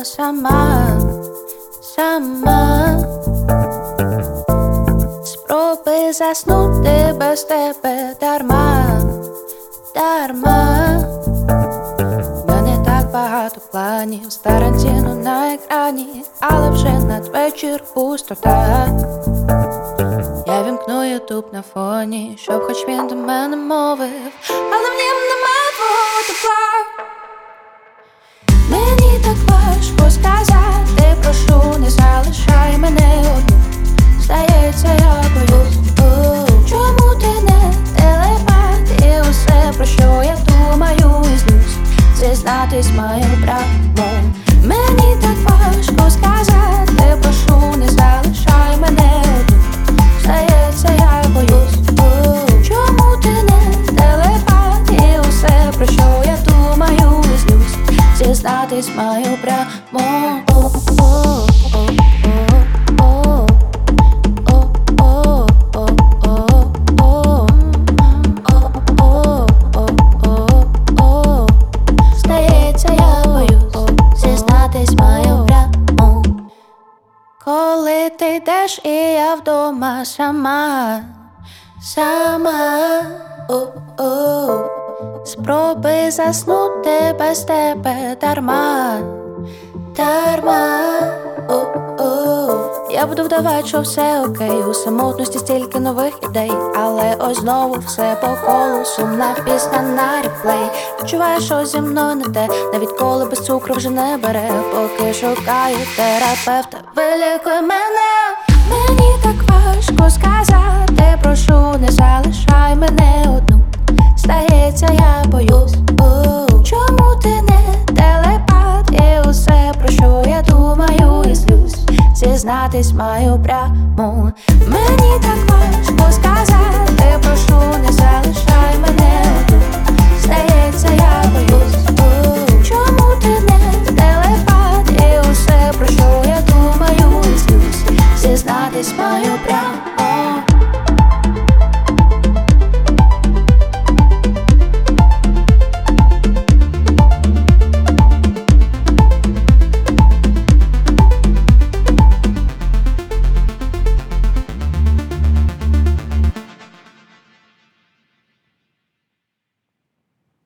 сама, сама. Спробуй заснути без тебе дарма, дарма. В мене так багато планів, з Тарантіно на екрані, але вже надвечір пустота. Я вімкну ютуб на фоні, щоб хоч він до мене мовив, але в нім нема твого тепла. Мені так важко сказати, прошу, не залишай мене одну. Здається, я боюсь, чому ти не телепат? І усе, про що я думаю і злюсь, зізнатись маю право. Мені так важко сказати, прошу, не залишай мене одну. Здається, я боюсь, чому ти не телепат? І усе, про що я думаю і злюсь, зізнатись маю право. Коли ти йдеш і я вдома сама, сама. Спробуй заснути без тебе дарма, дарма. Я буду вдавати, що все окей. У самотності стільки нових ідей, але ось знову все по колу. Сумна пісня на реплей. Відчуваю, що зі мною не те, навіть коли без цукру вже не бере. Поки шукаю терапевта, вилікуй мене. Мені так важко сказати, прошу, не залишай мене одну. Здається, я боюсь, чому ти не телепат? І усе, про що я думаю і злюсь, зізнатись маю прямо. Мені так важко сказати, прошу, не залишай